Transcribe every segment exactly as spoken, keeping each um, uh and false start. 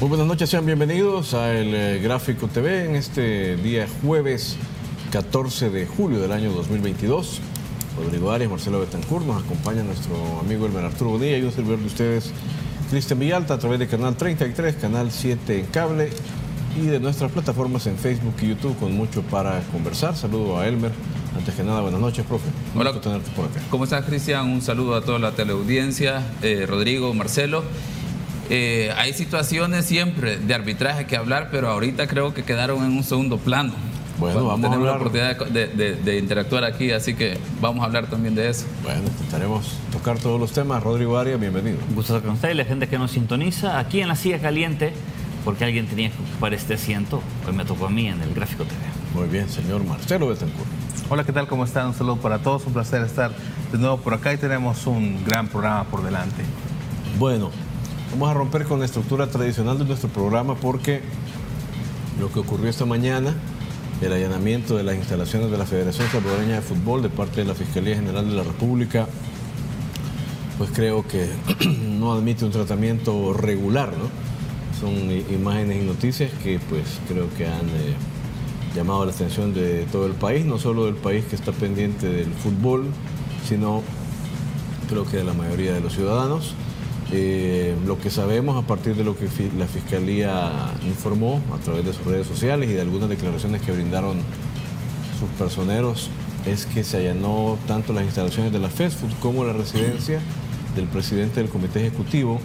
Muy buenas noches, sean bienvenidos a El eh, Gráfico T V en este día jueves catorce de julio del año dos mil veintidós. Rodrigo Arias, Marcelo Betancourt, nos acompaña nuestro amigo Elmer Arturo Bonilla y un servidor de ustedes, Cristian Villalta, a través de Canal treinta y tres, Canal siete en cable y de nuestras plataformas en Facebook y YouTube, con mucho para conversar. Saludo a Elmer. Antes que nada, buenas noches, profe. Hola, gusto tenerte por acá. ¿Cómo estás, Cristian? Un saludo a toda la teleaudiencia, eh, Rodrigo, Marcelo. Eh, hay situaciones siempre de arbitraje que hablar, pero ahorita creo que quedaron en un segundo plano. Bueno, vamos a hablar. Tenemos la oportunidad de, de, de interactuar aquí, así que vamos a hablar también de eso. Bueno, intentaremos tocar todos los temas. Rodrigo Arias, bienvenido. Un gusto estar con usted y la gente que nos sintoniza aquí en la silla caliente, porque alguien tenía que ocupar este asiento. Hoy me tocó a mí en El Gráfico T V. Muy bien, señor Marcelo Betancourt. Hola, ¿qué tal? ¿Cómo están? Un saludo para todos. Un placer estar de nuevo por acá y tenemos un gran programa por delante. Bueno, vamos a romper con la estructura tradicional de nuestro programa porque lo que ocurrió esta mañana, el allanamiento de las instalaciones de la Federación Salvadoreña de Fútbol de parte de la Fiscalía General de la República, pues creo que no admite un tratamiento regular, ¿no? Son imágenes y noticias que pues creo que han eh, llamado la atención de todo el país, no solo del país que está pendiente del fútbol, sino creo que de la mayoría de los ciudadanos. Eh, lo que sabemos a partir de lo que fi la Fiscalía informó a través de sus redes sociales y de algunas declaraciones que brindaron sus personeros es que se allanó tanto las instalaciones de la FESFUT como la residencia del presidente del Comité Ejecutivo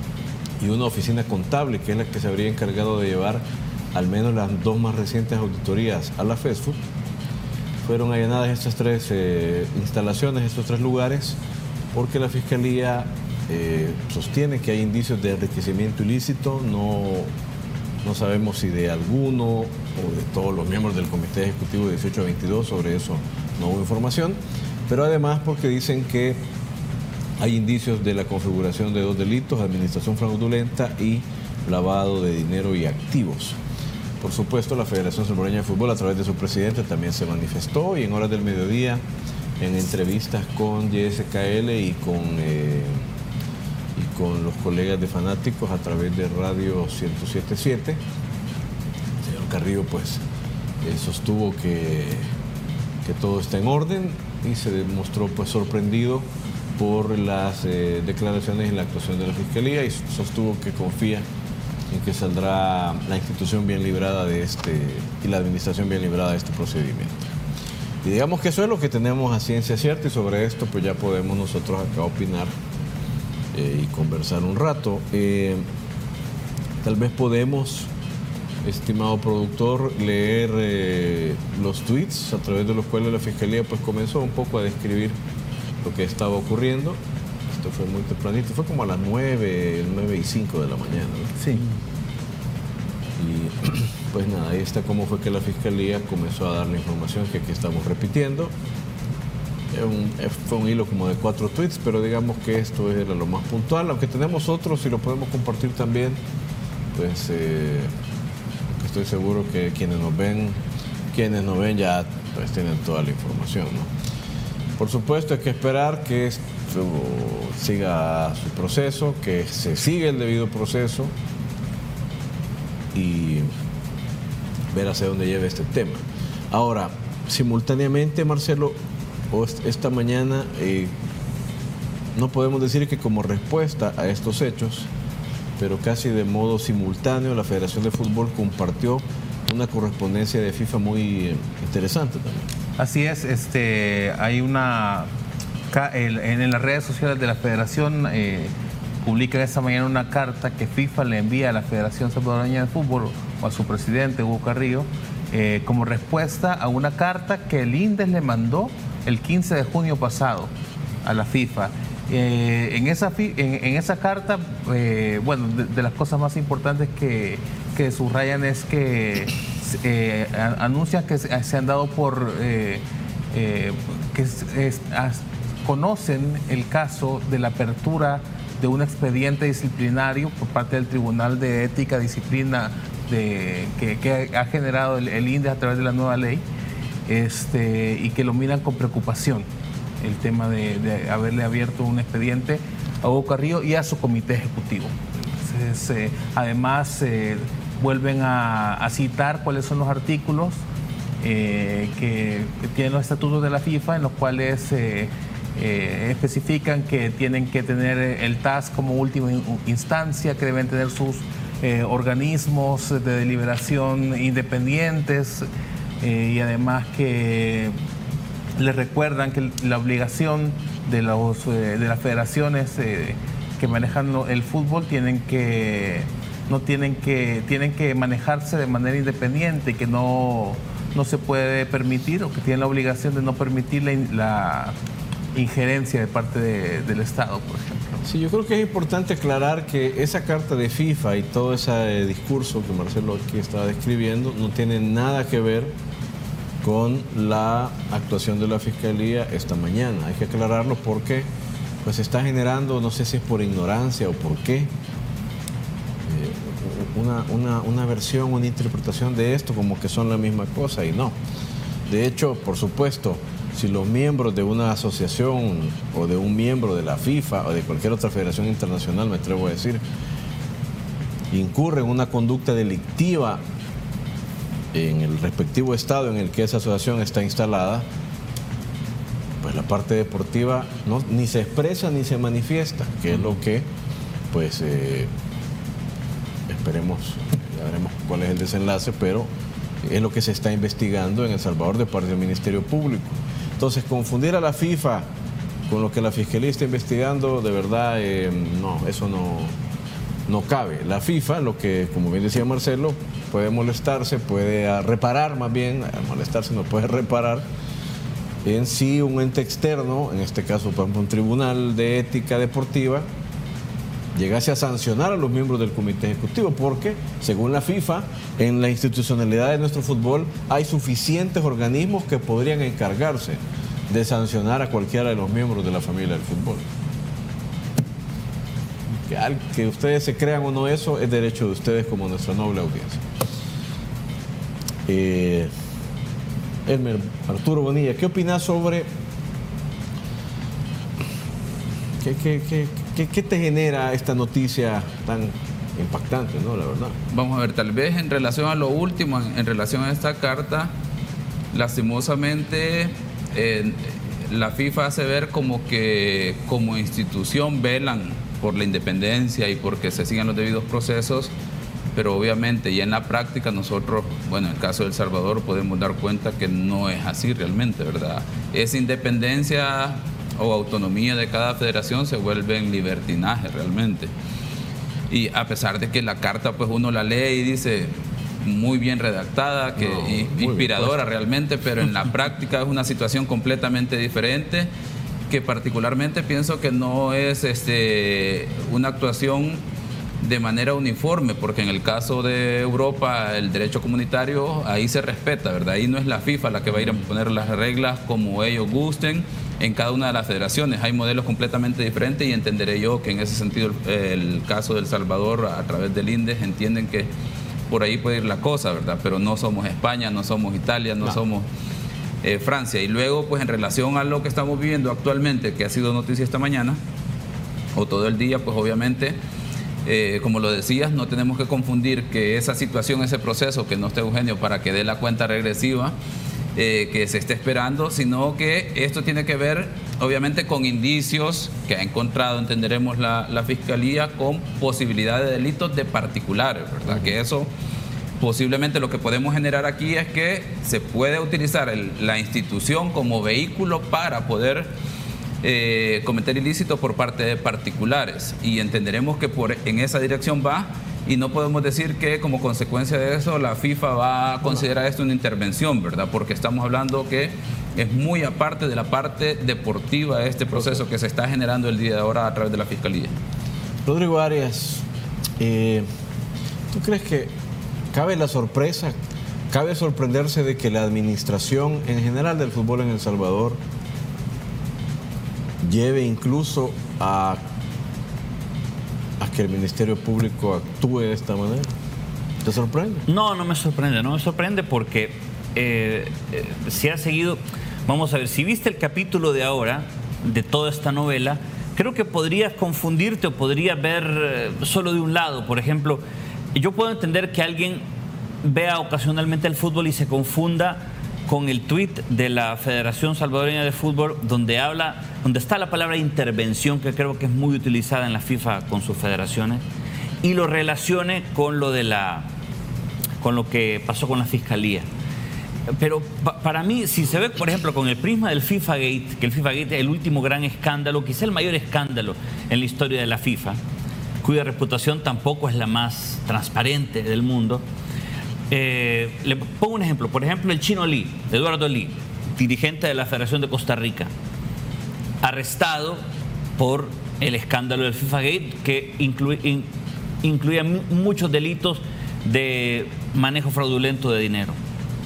y una oficina contable que es la que se habría encargado de llevar al menos las dos más recientes auditorías a la FESFUT. Fueron allanadas estas tres eh, instalaciones, estos tres lugares, porque la Fiscalía Eh, sostiene que hay indicios de enriquecimiento ilícito. No, no sabemos si de alguno o de todos los miembros del Comité Ejecutivo de dieciocho a veintidós, sobre eso no hubo información, pero además porque dicen que hay indicios de la configuración de dos delitos: administración fraudulenta y lavado de dinero y activos. Por supuesto, la Federación Salvadoreña de Fútbol, a través de su presidente, también se manifestó, y en horas del mediodía, en entrevistas con Y S K L y con eh, y con los colegas de Fanáticos a través de Radio ciento siete punto siete. El señor Carrillo pues eh, sostuvo que, que todo está en orden y se demostró pues sorprendido por las eh, declaraciones y la actuación de la Fiscalía, y sostuvo que confía en que saldrá la institución bien librada de este y la administración bien librada de este procedimiento. Y digamos que eso es lo que tenemos a ciencia cierta, y sobre esto pues ya podemos nosotros acá opinar Eh, y conversar un rato. Eh, tal vez podemos, estimado productor, leer eh, los tweets a través de los cuales la Fiscalía pues comenzó un poco a describir lo que estaba ocurriendo. Esto fue muy tempranito, fue como a las nueve, nueve y cinco de la mañana, ¿no? Sí. Y pues nada, ahí está cómo fue que la Fiscalía comenzó a dar la información que aquí estamos repitiendo. Un, fue un hilo como de cuatro tweets, pero digamos que esto era lo más puntual, aunque tenemos otros y lo podemos compartir también, pues eh, estoy seguro que quienes nos ven, quienes nos ven ya pues tienen toda la información, ¿no? Por supuesto hay que esperar que esto siga su proceso, que se siga el debido proceso y ver hacia dónde lleva este tema. Ahora, simultáneamente, Marcelo, esta mañana eh, no podemos decir que como respuesta a estos hechos, pero casi de modo simultáneo, la Federación de Fútbol compartió una correspondencia de FIFA muy eh, interesante también. Así es, este, hay una, en las redes sociales de la Federación eh, publican esta mañana una carta que FIFA le envía a la Federación Salvadoreña de Fútbol o a su presidente, Hugo Carrillo, eh, como respuesta a una carta que el INDES le mandó el quince de junio pasado a la FIFA. Eh, en, esa, en, en esa carta, eh, bueno, de, de las cosas más importantes que, que subrayan es que eh, anuncian que se, se han dado por, eh, eh, que es, as, conocen el caso de la apertura de un expediente disciplinario por parte del Tribunal de Ética y Disciplina de, que, que ha generado el, el INDES a través de la nueva ley. Este, y que lo miran con preocupación el tema de, de haberle abierto un expediente a Hugo Carrillo y a su comité ejecutivo. Es, eh, además, eh, vuelven a, a citar cuáles son los artículos eh, que, que tienen los estatutos de la FIFA, en los cuales eh, eh, especifican que tienen que tener el T A S como última instancia, que deben tener sus eh, organismos de deliberación independientes eh, y además que les recuerdan que la obligación de, los, eh, de las federaciones eh, que manejan el fútbol tienen que no tienen que tienen que manejarse de manera independiente y que no, no se puede permitir, o que tienen la obligación de no permitir la, la injerencia de parte de, del Estado, por ejemplo. Sí, yo creo que es importante aclarar que esa carta de FIFA y todo ese discurso que Marcelo aquí estaba describiendo no tiene nada que ver con la actuación de la Fiscalía esta mañana. Hay que aclararlo porque pues se está generando, no sé si es por ignorancia o por qué, eh, una, una, una versión, una interpretación de esto como que son la misma cosa, y no. De hecho, por supuesto, si los miembros de una asociación o de un miembro de la FIFA o de cualquier otra federación internacional, me atrevo a decir, incurren en una conducta delictiva en el respectivo estado en el que esa asociación está instalada, pues la parte deportiva no, ni se expresa ni se manifiesta, que es lo que, pues, eh, esperemos, ya veremos cuál es el desenlace, pero es lo que se está investigando en El Salvador de parte del Ministerio Público. Entonces, confundir a la FIFA con lo que la Fiscalía está investigando, de verdad, eh, no, eso no, no cabe. La FIFA, lo que, como bien decía Marcelo, puede molestarse, puede reparar más bien, molestarse no puede reparar, en sí un ente externo, en este caso por ejemplo un tribunal de ética deportiva, llegase a sancionar a los miembros del comité ejecutivo, porque según la FIFA, en la institucionalidad de nuestro fútbol hay suficientes organismos que podrían encargarse de sancionar a cualquiera de los miembros de la familia del fútbol. Que, al, que ustedes se crean o no, eso es derecho de ustedes como nuestra noble audiencia. Eh, Elmer, Arturo Bonilla, ¿qué opinas sobre qué, qué, qué, qué, qué te genera esta noticia tan impactante, ¿no? La verdad. Vamos a ver, tal vez en relación a lo último, en, en relación a esta carta, lastimosamente eh, la FIFA hace ver como que como institución velan por la independencia y porque se sigan los debidos procesos, pero obviamente ya en la práctica nosotros, bueno, en el caso de El Salvador podemos dar cuenta que no es así realmente, ¿verdad? Esa independencia o autonomía de cada federación se vuelve en libertinaje realmente. Y a pesar de que la carta, pues uno la lee y dice muy bien redactada, que no, y, inspiradora realmente, pero en la práctica es una situación completamente diferente, que particularmente pienso que no es este, una actuación de manera uniforme, porque en el caso de Europa el derecho comunitario ahí se respeta, ¿verdad? Ahí no es la FIFA la que va a ir a poner las reglas como ellos gusten en cada una de las federaciones. Hay modelos completamente diferentes y entenderé yo que en ese sentido el, el caso de El Salvador a través del INDES entienden que por ahí puede ir la cosa, ¿verdad? Pero no somos España, no somos Italia, no, no. somos eh, Francia. Y luego, pues en relación a lo que estamos viviendo actualmente, que ha sido noticia esta mañana o todo el día, pues obviamente Eh, como lo decías, no tenemos que confundir que esa situación, ese proceso, que no esté Eugenio para que dé la cuenta regresiva eh, que se esté esperando, sino que esto tiene que ver obviamente con indicios que ha encontrado, entenderemos la, la Fiscalía, con posibilidad de delitos de particulares, ¿verdad? Uh-huh. Que eso posiblemente lo que podemos generar aquí es que se puede utilizar el, la institución como vehículo para poder Eh, cometer ilícitos por parte de particulares, y entenderemos que por, en esa dirección va, y no podemos decir que como consecuencia de eso la FIFA va a considerar esto una intervención, ¿verdad? Porque estamos hablando que es muy aparte de la parte deportiva de este proceso que se está generando el día de ahora a través de la Fiscalía. Rodrigo Arias, eh, ¿tú crees que cabe la sorpresa, cabe sorprenderse de que la administración en general del fútbol en El Salvador lleve incluso a, a que el Ministerio Público actúe de esta manera? ¿Te sorprende? No, no me sorprende, no me sorprende porque eh, eh, se ha seguido, vamos a ver, si viste el capítulo de ahora, de toda esta novela, creo que podrías confundirte o podrías ver eh, solo de un lado. Por ejemplo, yo puedo entender que alguien vea ocasionalmente el fútbol y se confunda con el tuit de la Federación Salvadoreña de Fútbol, donde habla, donde está la palabra intervención, que creo que es muy utilizada en la FIFA con sus federaciones, y lo relacione con lo de la, con lo que pasó con la Fiscalía. Pero pa para mí, si se ve, por ejemplo, con el prisma del FIFA Gate, que el FIFA Gate es el último gran escándalo, quizá el mayor escándalo en la historia de la FIFA, cuya reputación tampoco es la más transparente del mundo. Eh, le pongo un ejemplo, por ejemplo, el Chino Lee, Eduardo Lee, dirigente de la Federación de Costa Rica, arrestado por el escándalo del FIFA Gate, que incluye, in, incluía muchos delitos de manejo fraudulento de dinero.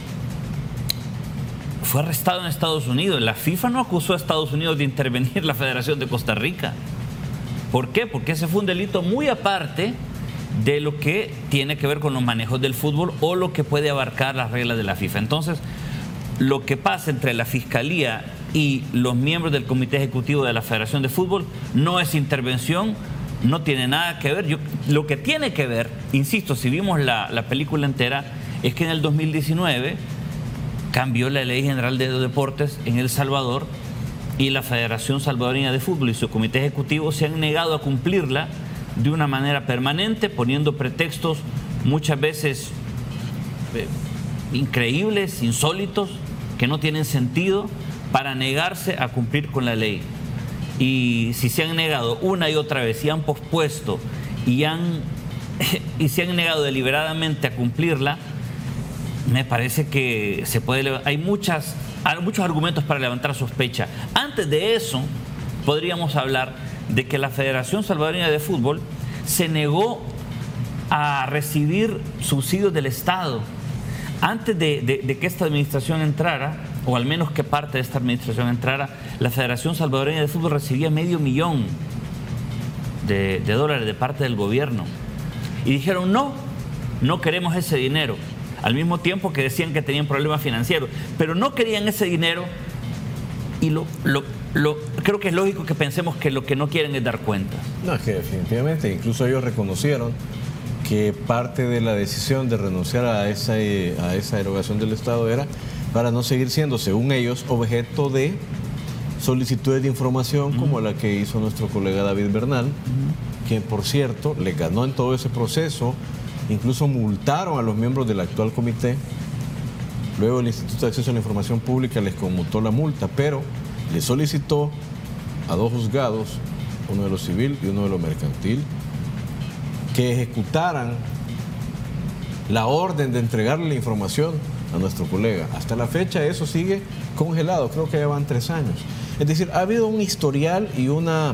Fue arrestado en Estados Unidos. La FIFA no acusó a Estados Unidos de intervenir la Federación de Costa Rica. ¿Por qué? Porque ese fue un delito muy aparte de lo que tiene que ver con los manejos del fútbol o lo que puede abarcar las reglas de la FIFA. Entonces, lo que pasa entre la Fiscalía y los miembros del Comité Ejecutivo de la Federación de Fútbol no es intervención, no tiene nada que ver. Yo, lo que tiene que ver, insisto, si vimos la, la película entera, es que en el dos mil diecinueve cambió la Ley General de Deportes en El Salvador y la Federación Salvadoreña de Fútbol y su Comité Ejecutivo se han negado a cumplirla de una manera permanente, poniendo pretextos muchas veces eh, increíbles, insólitos, que no tienen sentido, para negarse a cumplir con la ley. Y si se han negado una y otra vez, y han pospuesto y, han, y se han negado deliberadamente a cumplirla, me parece que se puede, hay muchas, hay muchos argumentos para levantar sospecha. Antes de eso, podríamos hablar de que la Federación Salvadoreña de Fútbol se negó a recibir subsidios del Estado. Antes de, de, de que esta administración entrara, o al menos que parte de esta administración entrara, la Federación Salvadoreña de Fútbol recibía medio millón de, de dólares de parte del gobierno. Y dijeron, no, no queremos ese dinero. Al mismo tiempo que decían que tenían problemas financieros, pero no querían ese dinero. Y lo, lo, lo, creo que es lógico que pensemos que lo que no quieren es dar cuenta. No, es que definitivamente, incluso ellos reconocieron que parte de la decisión de renunciar a esa, a esa erogación del Estado era para no seguir siendo, según ellos, objeto de solicitudes de información uh-huh. como la que hizo nuestro colega David Bernal, uh-huh. que por cierto le ganó en todo ese proceso, incluso multaron a los miembros del actual comité. Luego el Instituto de Acceso a la Información Pública les conmutó la multa, pero le solicitó a dos juzgados, uno de lo civil y uno de lo mercantil, que ejecutaran la orden de entregarle la información a nuestro colega. Hasta la fecha eso sigue congelado, creo que ya van tres años. Es decir, ha habido un historial y una,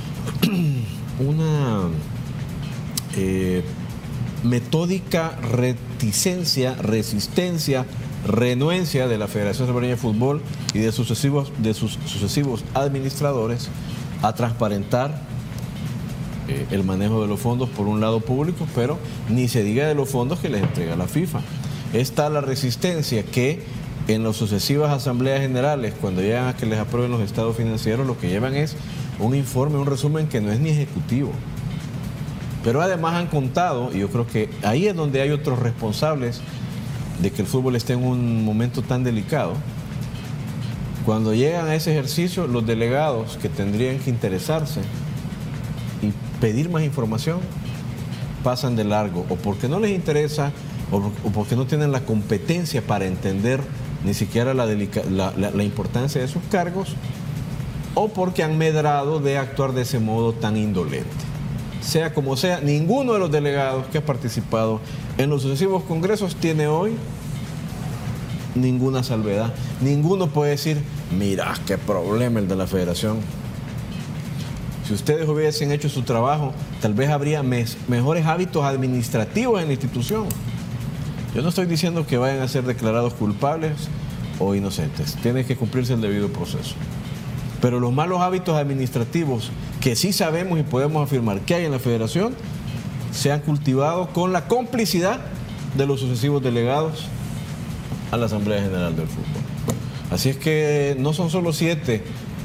una eh, metódica reticencia, resistencia, renuencia de la Federación Salvadoreña de Fútbol y de sucesivos, de sus sucesivos administradores a transparentar eh, el manejo de los fondos por un lado público, pero ni se diga de los fondos que les entrega la FIFA. Está la resistencia que en las sucesivas asambleas generales, cuando llegan a que les aprueben los estados financieros, lo que llevan es un informe, un resumen que no es ni ejecutivo. Pero además han contado, y yo creo que ahí es donde hay otros responsables de que el fútbol esté en un momento tan delicado. Cuando llegan a ese ejercicio, los delegados que tendrían que interesarse y pedir más información pasan de largo, o porque no les interesa, o porque no tienen la competencia para entender ni siquiera la, delica, la, la, la importancia de sus cargos, o porque han medrado de actuar de ese modo tan indolente. Sea como sea, ninguno de los delegados que ha participado en los sucesivos congresos tiene hoy ninguna salvedad. Ninguno puede decir, mira, qué problema el de la federación. Si ustedes hubiesen hecho su trabajo, tal vez habría mes, mejores hábitos administrativos en la institución. Yo no estoy diciendo que vayan a ser declarados culpables o inocentes. Tiene que cumplirse el debido proceso. Pero los malos hábitos administrativos que sí sabemos y podemos afirmar que hay en la federación se han cultivado con la complicidad de los sucesivos delegados a la Asamblea General del Fútbol. Así es que no son solo siete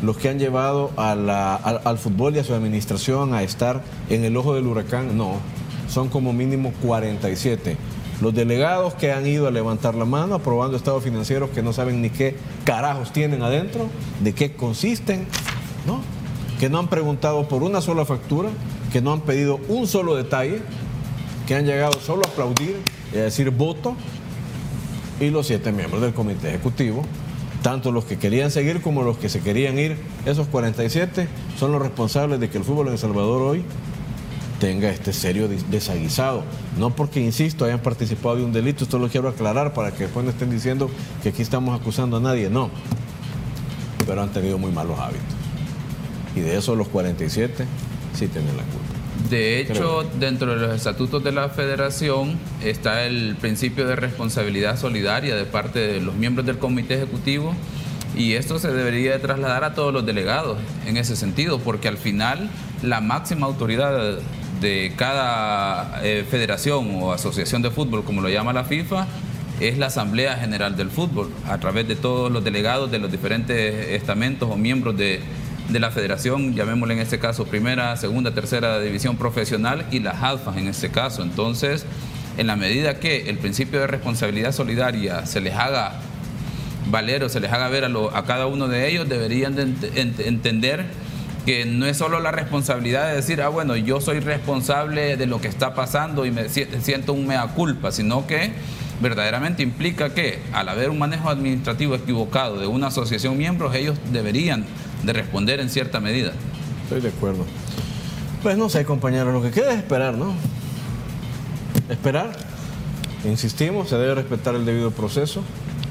los que han llevado a la, al, al fútbol y a su administración a estar en el ojo del huracán? No, son como mínimo cuarenta y siete. Los delegados que han ido a levantar la mano aprobando estados financieros que no saben ni qué carajos tienen adentro, de qué consisten, ¿no? Que no han preguntado por una sola factura, que no han pedido un solo detalle, que han llegado solo a aplaudir y a decir voto, y los siete miembros del comité ejecutivo, tanto los que querían seguir como los que se querían ir, esos cuarenta y siete son los responsables de que el fútbol en El Salvador hoy tenga este serio desaguisado. No porque, insisto, hayan participado de un delito, esto lo quiero aclarar para que después no estén diciendo que aquí estamos acusando a nadie, no. Pero han tenido muy malos hábitos. Y de eso los cuarenta y siete sí tienen la culpa. De hecho, dentro de los estatutos de la federación está el principio de responsabilidad solidaria de parte de los miembros del comité ejecutivo, y esto se debería de trasladar a todos los delegados en ese sentido, porque al final la máxima autoridad de cada eh, federación o asociación de fútbol, como lo llama la FIFA, es la Asamblea General del Fútbol, a través de todos los delegados de los diferentes estamentos o miembros de, de la federación, llamémosle en este caso primera, segunda, tercera división profesional y las alfas en este caso. Entonces, en la medida que el principio de responsabilidad solidaria se les haga valer o se les haga ver a, lo, a cada uno de ellos, deberían de ent ent entender que no es solo la responsabilidad de decir, ah, bueno, yo soy responsable de lo que está pasando y me siento un mea culpa, sino que verdaderamente implica que al haber un manejo administrativo equivocado de una asociación miembros, ellos deberían de responder en cierta medida. Estoy de acuerdo. Pues no sé, compañeros, lo que queda es esperar, ¿no? Esperar. Insistimos, se debe respetar el debido proceso.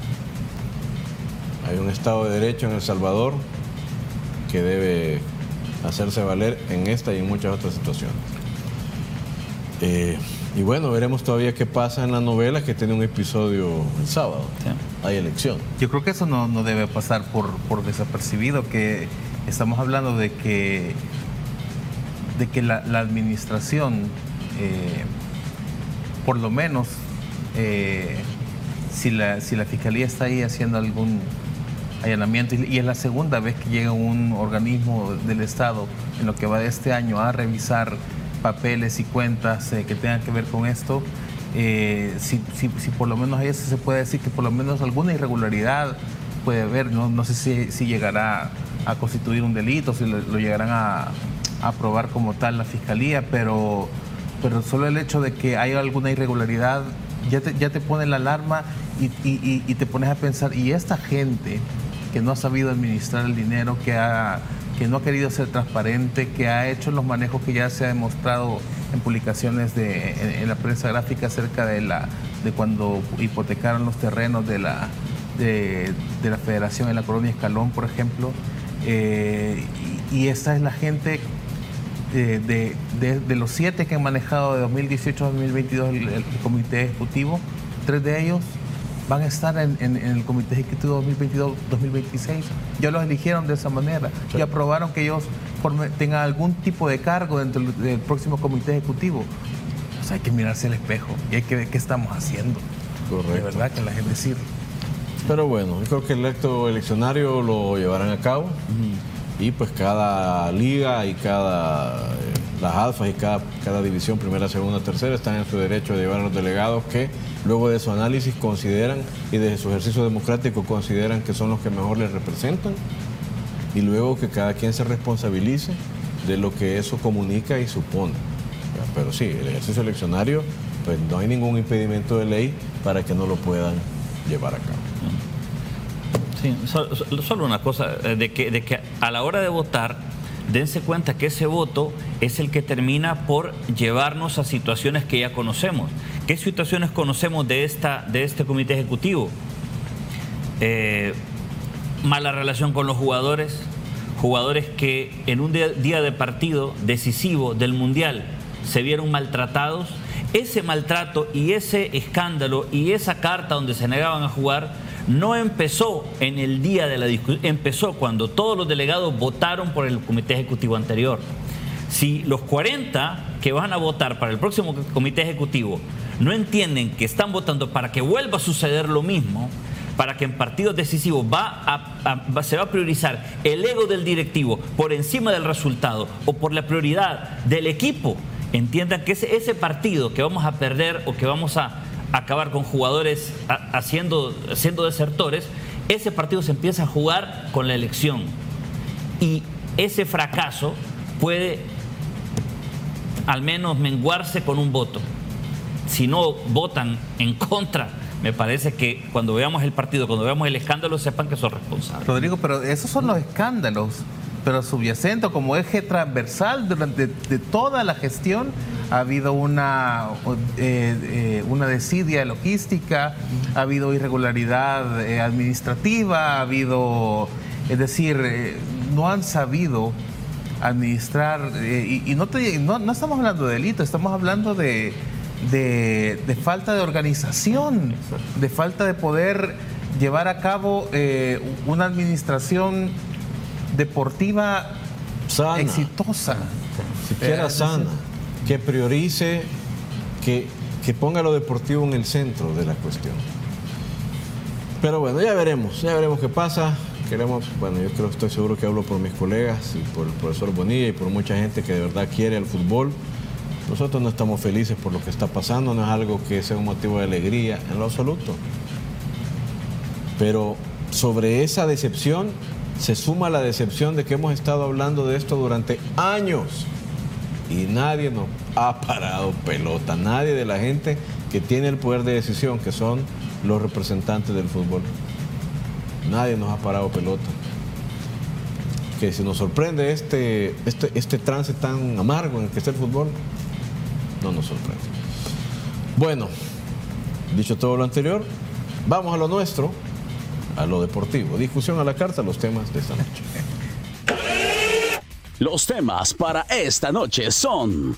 Hay un Estado de Derecho en El Salvador que debe hacerse valer en esta y en muchas otras situaciones. Eh, y bueno, veremos todavía qué pasa en la novela, que tiene un episodio el sábado. Sí. Hay elección. Yo creo que eso no, no debe pasar por, por desapercibido, que estamos hablando de que, de que la, la administración, eh, por lo menos, eh, si, la, si la Fiscalía está ahí haciendo algún allanamiento, y es la segunda vez que llega un organismo del Estado en lo que va de este año a revisar papeles y cuentas eh, que tengan que ver con esto, eh, si, si, si por lo menos ahí se puede decir que por lo menos alguna irregularidad puede haber, no, no sé si, si llegará a constituir un delito, si lo, lo llegarán a, a aprobar como tal la Fiscalía, pero, pero solo el hecho de que haya alguna irregularidad ya te, ya te pone la alarma y, y, y te pones a pensar, y esta gente que no ha sabido administrar el dinero, que, ha, que no ha querido ser transparente, que ha hecho los manejos que ya se ha demostrado en publicaciones de, en, en la prensa gráfica acerca de, la, de cuando hipotecaron los terrenos de la, de, de la Federación en la colonia Escalón, por ejemplo. Eh, y, y esta es la gente de, de, de, de los siete que han manejado de dos mil dieciocho a dos mil veintidós el, el comité ejecutivo, tres de ellos van a estar en, en, en el comité ejecutivo dos mil veintidós a dos mil veintiséis. Ya los eligieron de esa manera, sí. Y aprobaron que ellos forme, tengan algún tipo de cargo dentro del, del próximo comité ejecutivo. O sea, hay que mirarse al espejo y hay que ver qué estamos haciendo. Correcto. De verdad que la gente sirve. Pero bueno, yo creo que el acto eleccionario lo llevarán a cabo. Uh-huh. Y pues cada liga y cada, eh, las alfas y cada, cada división, primera, segunda, tercera, están en su derecho de llevar a los delegados que luego de su análisis consideran y de su ejercicio democrático consideran que son los que mejor les representan, y luego que cada quien se responsabilice de lo que eso comunica y supone. Pero sí, el ejercicio eleccionario, pues no hay ningún impedimento de ley para que no lo puedan llevar a cabo. Sí, solo una cosa, de que, de que a la hora de votar, dense cuenta que ese voto es el que termina por llevarnos a situaciones que ya conocemos. ¿Qué situaciones conocemos de, esta, de este comité ejecutivo? Eh, mala relación con los jugadores, jugadores que en un día, día de partido decisivo del Mundial se vieron maltratados. Ese maltrato y ese escándalo y esa carta donde se negaban a jugar no empezó en el día de la discusión, empezó cuando todos los delegados votaron por el comité ejecutivo anterior. Si los cuarenta que van a votar para el próximo comité ejecutivo no entienden que están votando para que vuelva a suceder lo mismo, para que en partidos decisivos va a, a, va, se va a priorizar el ego del directivo por encima del resultado o por la prioridad del equipo, entiendan que ese, ese partido que vamos a perder o que vamos a acabar con jugadores a, haciendo, siendo desertores, ese partido se empieza a jugar con la elección. Y ese fracaso puede al menos menguarse con un voto. Si no votan en contra, me parece que cuando veamos el partido, cuando veamos el escándalo, sepan que son responsables. Rodrigo, pero esos son los escándalos, pero subyacente como eje transversal durante de toda la gestión ha habido una, eh, eh, una desidia logística, ha habido irregularidad eh, administrativa, ha habido, es decir, eh, no han sabido administrar, eh, y, y no, te, no, no estamos hablando de delito, estamos hablando de... De, de falta de organización, de falta de poder llevar a cabo eh, una administración deportiva sana, exitosa. Siquiera eh, sana, que priorice, que, que ponga lo deportivo en el centro de la cuestión. Pero bueno, ya veremos, ya veremos qué pasa. Queremos, bueno, yo creo, estoy seguro que hablo por mis colegas y por el profesor Bonilla y por mucha gente que de verdad quiere el fútbol. Nosotros no estamos felices por lo que está pasando, no es algo que sea un motivo de alegría en lo absoluto. Pero sobre esa decepción se suma la decepción de que hemos estado hablando de esto durante años y nadie nos ha parado pelota, nadie de la gente que tiene el poder de decisión, que son los representantes del fútbol. Nadie nos ha parado pelota. Que si nos sorprende este, este, este trance tan amargo en el que está el fútbol, no nos sorprende. Bueno, dicho todo lo anterior, vamos a lo nuestro, a lo deportivo. Discusión a la carta, los temas de esta noche. Los temas para esta noche son: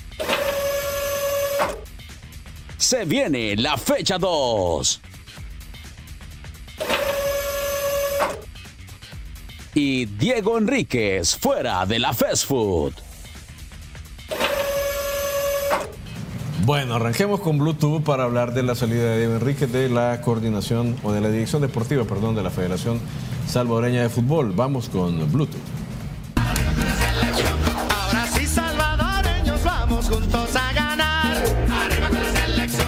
se viene la fecha dos. Y Diego Enríquez fuera de la fast food. Bueno, arranquemos con Bluetooth para hablar de la salida de Diego Enríquez de la coordinación, o de la dirección deportiva, perdón, de la Federación Salvadoreña de Fútbol. Vamos con Bluetooth. Ahora sí, salvadoreños, vamos juntos a ganar. Arriba con la selección.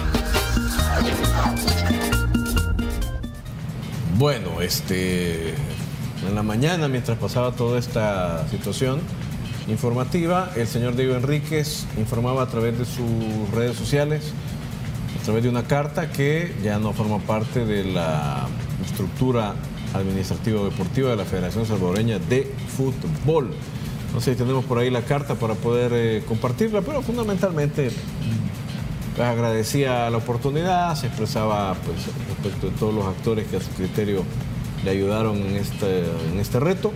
Bueno, este, en la mañana, mientras pasaba toda esta situación informativa, el señor Diego Enríquez informaba a través de sus redes sociales, a través de una carta, que ya no forma parte de la estructura administrativa o deportiva de la Federación Salvadoreña de Fútbol. No sé si tenemos por ahí la carta para poder eh, compartirla, pero fundamentalmente pues, agradecía la oportunidad, se expresaba pues, respecto de todos los actores que a su criterio le ayudaron en este, en este reto.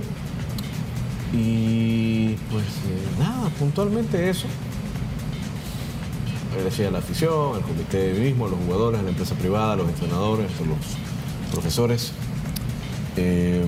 Y pues eh, nada, puntualmente eso. Agradecía a la afición, al comité mismo, a los jugadores, a la empresa privada, a los entrenadores, a los profesores. Eh,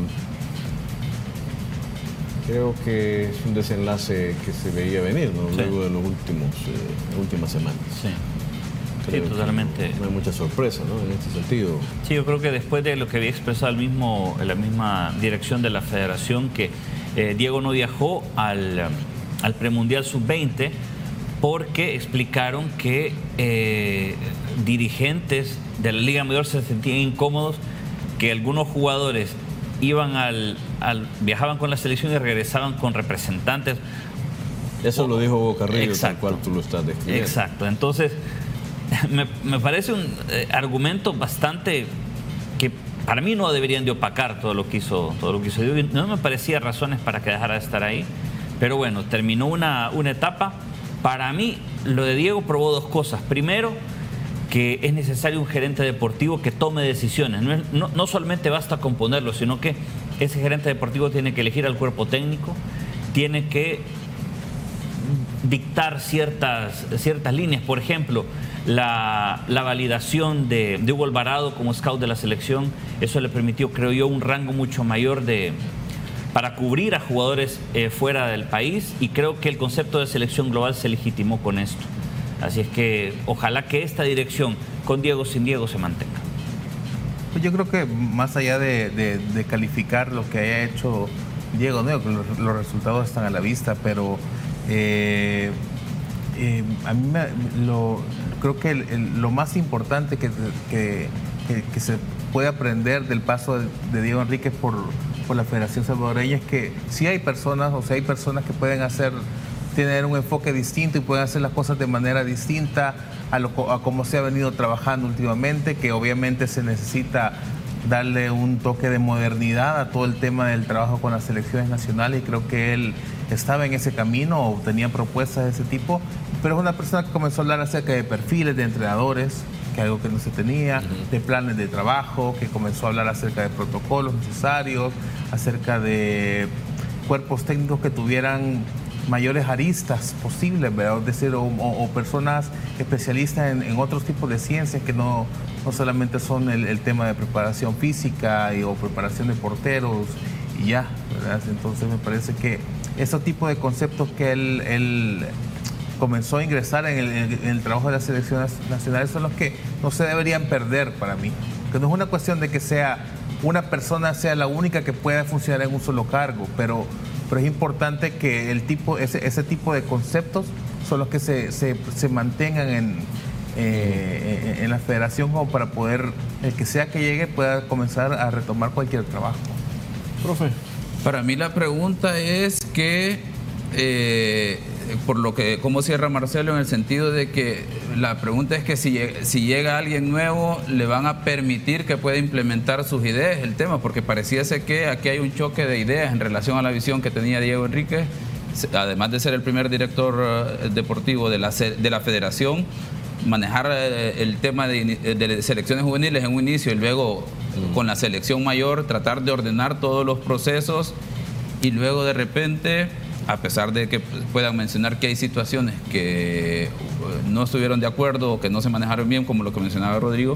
creo que es un desenlace que se veía venir, ¿no? Sí. Luego de los últimos, eh, las últimas semanas. Sí. Sí, totalmente. No hay mucha sorpresa, ¿no? En este sentido. Sí, yo creo que después de lo que había expresado el mismo, la misma dirección de la federación, que eh, Diego no viajó al, al premundial sub veinte porque explicaron que eh, dirigentes de la Liga Mayor se sentían incómodos, que algunos jugadores iban al, al viajaban con la selección y regresaban con representantes. Eso o, lo dijo Hugo Carrillo, tal cual tú lo estás describiendo. Exacto. Entonces, me, me parece un eh, argumento bastante que para mí no deberían de opacar todo lo que hizo, todo lo que hizo Diego. No me parecía razones para que dejara de estar ahí. Pero bueno, terminó una, una etapa. Para mí, lo de Diego probó dos cosas. Primero, que es necesario un gerente deportivo que tome decisiones. No, es, no, no solamente basta con ponerlo, sino que ese gerente deportivo tiene que elegir al cuerpo técnico, tiene que dictar ciertas, ciertas líneas. Por ejemplo, la, la validación de, de Hugo Alvarado como scout de la selección. Eso le permitió, creo yo, un rango mucho mayor de... para cubrir a jugadores eh, fuera del país, y creo que el concepto de selección global se legitimó con esto. Así es que ojalá que esta dirección, con Diego o sin Diego, se mantenga. Pues yo creo que más allá de, de, de calificar lo que haya hecho Diego, ¿no? los, los resultados están a la vista, pero eh, eh, a mí me, lo, creo que el, el, lo más importante que, que, que, que se puede aprender del paso de, de Diego Enríquez por, por la Federación Salvadoreña es que sí hay personas, o sea, hay personas que pueden hacer, tener un enfoque distinto y pueden hacer las cosas de manera distinta a, lo, a como se ha venido trabajando últimamente, que obviamente se necesita darle un toque de modernidad a todo el tema del trabajo con las selecciones nacionales, y creo que él estaba en ese camino o tenía propuestas de ese tipo, pero es una persona que comenzó a hablar acerca de perfiles de entrenadores, que algo que no se tenía, uh-huh. de planes de trabajo, que comenzó a hablar acerca de protocolos necesarios, acerca de cuerpos técnicos que tuvieran mayores aristas posibles, ¿verdad? Es decir, o, o, o personas especialistas en, en otros tipos de ciencias que no, no solamente son el, el tema de preparación física y, o preparación de porteros y ya, ¿verdad? Entonces me parece que esos tipos de conceptos que él, él comenzó a ingresar en el, en el trabajo de las selecciones nacionales son los que no se deberían perder para mí. Que no es una cuestión de que sea una persona sea la única que pueda funcionar en un solo cargo, pero pero es importante que el tipo, ese, ese tipo de conceptos son los que se, se, se mantengan en, eh, en la federación como para poder, el que sea que llegue, pueda comenzar a retomar cualquier trabajo. Profe. Para mí la pregunta es que, eh, por lo que, cómo cierra Marcelo, en el sentido de que la pregunta es que si, si llega alguien nuevo, le van a permitir que pueda implementar sus ideas, el tema, porque pareciese que aquí hay un choque de ideas en relación a la visión que tenía Diego Enríquez, además de ser el primer director deportivo de la, de la federación, manejar el tema de, de selecciones juveniles en un inicio y luego mm. con la selección mayor, tratar de ordenar todos los procesos y luego de repente, a pesar de que puedan mencionar que hay situaciones que no estuvieron de acuerdo o que no se manejaron bien, como lo que mencionaba Rodrigo,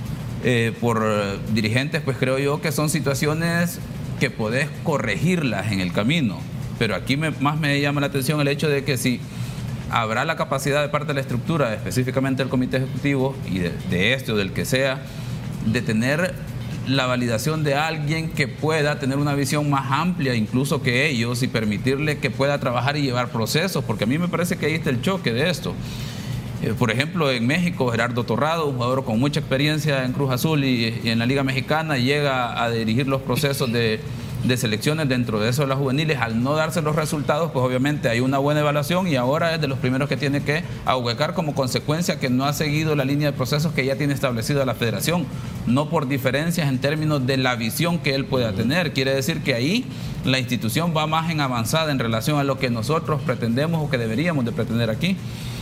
eh, por dirigentes, pues creo yo que son situaciones que podés corregirlas en el camino. Pero aquí me, más me llama la atención el hecho de que si habrá la capacidad de parte de la estructura, específicamente del comité ejecutivo y de, de este o del que sea, de tener la validación de alguien que pueda tener una visión más amplia incluso que ellos y permitirle que pueda trabajar y llevar procesos, porque a mí me parece que ahí está el choque de esto. Eh, por ejemplo, en México, Gerardo Torrado, un jugador con mucha experiencia en Cruz Azul y, y en la Liga Mexicana, llega a dirigir los procesos de, de selecciones dentro de eso de las juveniles. Al no darse los resultados, pues obviamente hay una buena evaluación y ahora es de los primeros que tiene que ahuecar como consecuencia que no ha seguido la línea de procesos que ya tiene establecida la federación, no por diferencias en términos de la visión que él pueda tener. Quiere decir que ahí la institución va más en avanzada en relación a lo que nosotros pretendemos o que deberíamos de pretender aquí.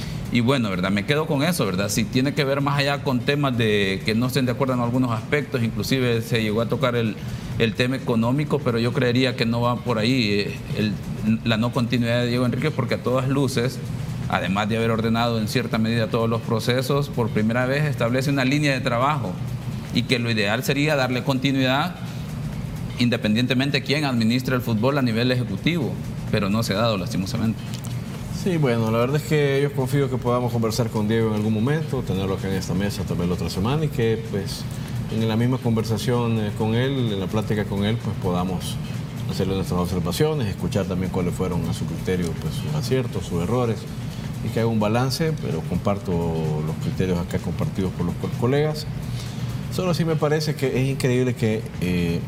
Y bueno, ¿verdad? Me quedo con eso, ¿verdad? Si tiene que ver más allá con temas de que no estén de acuerdo en algunos aspectos, inclusive se llegó a tocar el, el tema económico, pero yo creería que no va por ahí el, la no continuidad de Diego Enríquez, porque a todas luces, además de haber ordenado en cierta medida todos los procesos, por primera vez establece una línea de trabajo y que lo ideal sería darle continuidad independientemente de quién administra el fútbol a nivel ejecutivo, pero no se ha dado lastimosamente. Sí, bueno, la verdad es que yo confío que podamos conversar con Diego en algún momento, tenerlo acá en esta mesa también la otra semana y que pues en la misma conversación eh, con él, en la plática con él, pues podamos hacerle nuestras observaciones, escuchar también cuáles fueron a su criterio pues sus aciertos, sus errores y que haga un balance, pero comparto los criterios acá compartidos por los colegas. Solo sí me parece que es increíble que eh,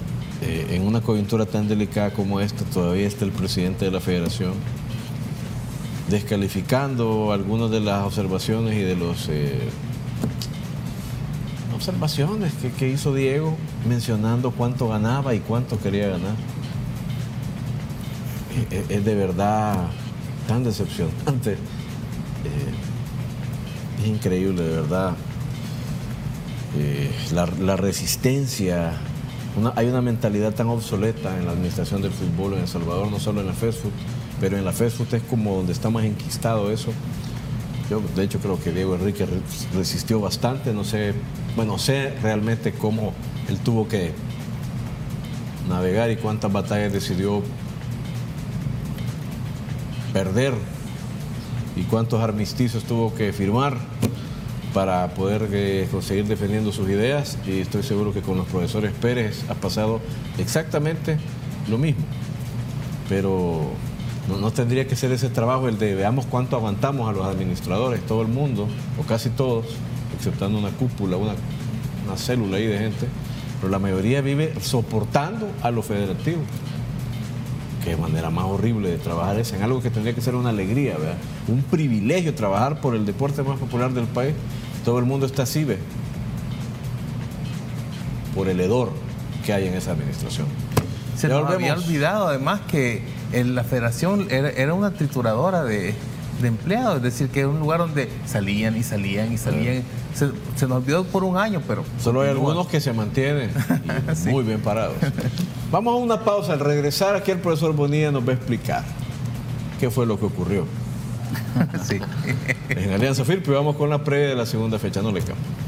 eh, en una coyuntura tan delicada como esta todavía está el presidente de la federación descalificando algunas de las observaciones y de los eh, observaciones que, que hizo Diego, mencionando cuánto ganaba y cuánto quería ganar. Es, es de verdad tan decepcionante. Eh, es increíble, de verdad. Eh, la, la resistencia. Una, hay una mentalidad tan obsoleta en la administración del fútbol en El Salvador, no solo en la FESFUT, pero en la FESFUT es como donde está más enquistado eso. Yo, de hecho, creo que Diego Enríquez resistió bastante. No sé, bueno, sé realmente cómo él tuvo que navegar y cuántas batallas decidió perder y cuántos armisticios tuvo que firmar para poder eh, conseguir defendiendo sus ideas, y estoy seguro que con los profesores Pérez ha pasado exactamente lo mismo. Pero no, no tendría que ser ese trabajo el de veamos cuánto aguantamos a los administradores, todo el mundo, o casi todos, exceptando una cúpula, una, una célula ahí de gente, pero la mayoría vive soportando a los federativos. Qué manera más horrible de trabajar esa, en algo que tendría que ser una alegría, ¿verdad? Un privilegio trabajar por el deporte más popular del país. Todo el mundo está así, ¿ve? Por el hedor que hay en esa administración. Se nos había olvidado además que en la federación era, era una trituradora de, de empleados, es decir, que era un lugar donde salían y salían y salían. Se, se nos olvidó por un año, pero... Solo hay algunos que se mantienen y sí. Muy bien parados. Vamos a una pausa. Al regresar aquí el profesor Bonilla nos va a explicar qué fue lo que ocurrió. Sí. En Alianza Firpo vamos con la previa de la segunda fecha. No le cambio.